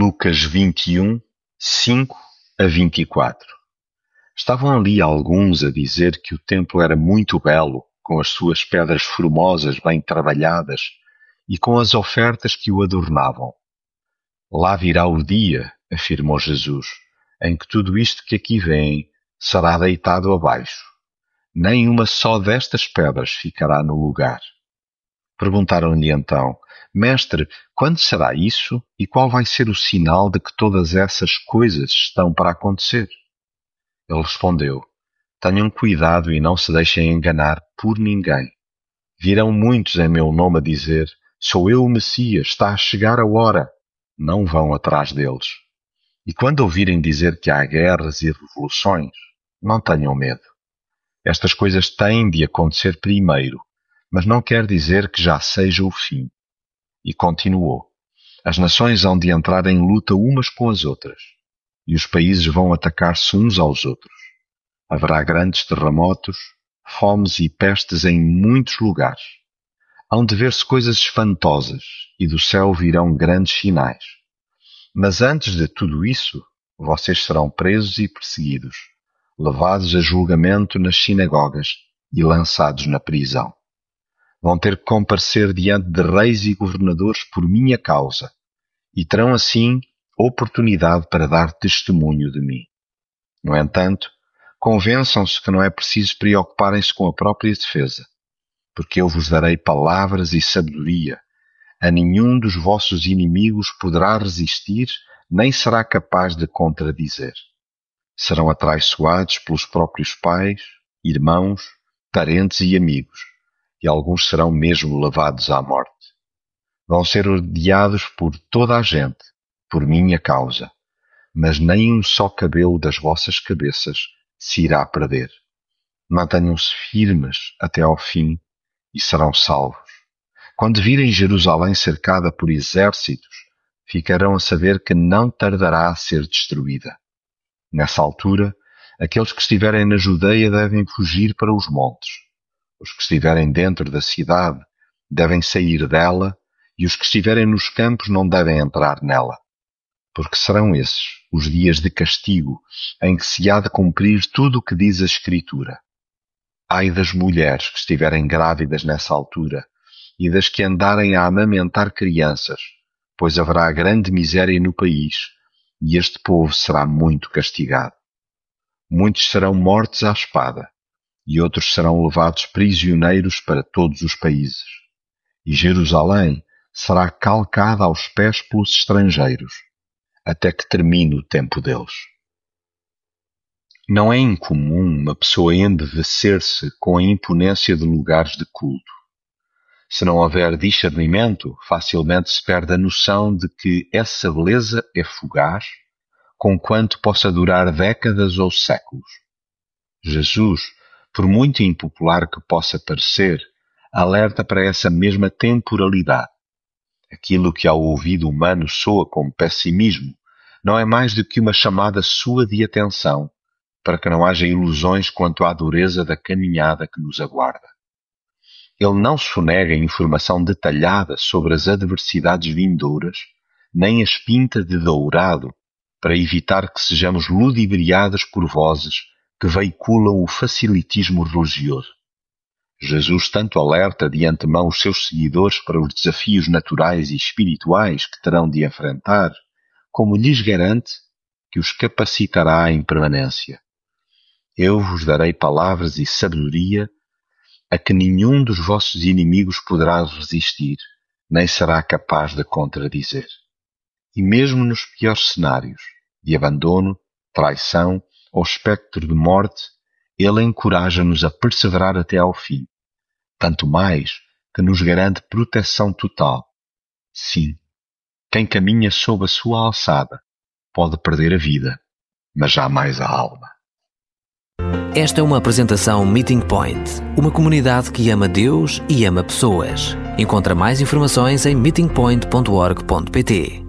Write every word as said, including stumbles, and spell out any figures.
Lucas vinte e um, cinco a vinte e quatro. Estavam ali alguns a dizer que o templo era muito belo, com as suas pedras formosas bem trabalhadas e com as ofertas que o adornavam. Lá virá o dia, afirmou Jesus, em que tudo isto que aqui vem será deitado abaixo. Nem uma só destas pedras ficará no lugar. Perguntaram-lhe então: Mestre, quando será isso e qual vai ser o sinal de que todas essas coisas estão para acontecer? Ele respondeu: Tenham cuidado e não se deixem enganar por ninguém. Virão muitos em meu nome a dizer: Sou eu o Messias, está a chegar a hora. Não vão atrás deles. E quando ouvirem dizer que há guerras e revoluções, não tenham medo. Estas coisas têm de acontecer primeiro, mas não quer dizer que já seja o fim. E continuou: As nações hão de entrar em luta umas com as outras, e os países vão atacar-se uns aos outros. Haverá grandes terremotos, fomes e pestes em muitos lugares. Hão de ver-se coisas espantosas, e do céu virão grandes sinais. Mas antes de tudo isso, vocês serão presos e perseguidos, levados a julgamento nas sinagogas e lançados na prisão. Vão ter que comparecer diante de reis e governadores por minha causa, e terão assim oportunidade para dar testemunho de mim. No entanto, convençam-se que não é preciso preocuparem-se com a própria defesa, porque eu vos darei palavras e sabedoria. A nenhum dos vossos inimigos poderá resistir, nem será capaz de contradizer. Serão atraiçoados pelos próprios pais, irmãos, parentes e amigos, e alguns serão mesmo levados à morte. Vão ser odiados por toda a gente, por minha causa, mas nem um só cabelo das vossas cabeças se irá perder. Mantenham-se firmes até ao fim e serão salvos. Quando virem Jerusalém cercada por exércitos, ficarão a saber que não tardará a ser destruída. Nessa altura, aqueles que estiverem na Judeia devem fugir para os montes. Os que estiverem dentro da cidade devem sair dela, e os que estiverem nos campos não devem entrar nela. Porque serão esses os dias de castigo, em que se há de cumprir tudo o que diz a Escritura. Ai das mulheres que estiverem grávidas nessa altura, e das que andarem a amamentar crianças, pois haverá grande miséria no país, e este povo será muito castigado. Muitos serão mortos à espada, e outros serão levados prisioneiros para todos os países. E Jerusalém será calcada aos pés pelos estrangeiros, até que termine o tempo deles. Não é incomum uma pessoa embevecer-se com a imponência de lugares de culto. Se não houver discernimento, facilmente se perde a noção de que essa beleza é fugaz, conquanto possa durar décadas ou séculos. Jesus, por muito impopular que possa parecer, alerta para essa mesma temporalidade. Aquilo que ao ouvido humano soa como pessimismo não é mais do que uma chamada sua de atenção, para que não haja ilusões quanto à dureza da caminhada que nos aguarda. Ele não sonega informação detalhada sobre as adversidades vindouras, nem as pinta de dourado, para evitar que sejamos ludibriados por vozes que veiculam o facilitismo religioso. Jesus tanto alerta de antemão os seus seguidores para os desafios naturais e espirituais que terão de enfrentar, como lhes garante que os capacitará em permanência. Eu vos darei palavras e sabedoria a que nenhum dos vossos inimigos poderá resistir, nem será capaz de contradizer. E mesmo nos piores cenários, de abandono, traição ou espectro de morte, ele encoraja-nos a perseverar até ao fim, tanto mais que nos garante proteção total. Sim, quem caminha sob a sua alçada pode perder a vida, mas jamais a alma. Esta é uma apresentação Meeting Point, uma comunidade que ama Deus e ama pessoas. Encontra mais informações em meeting point ponto org ponto pt.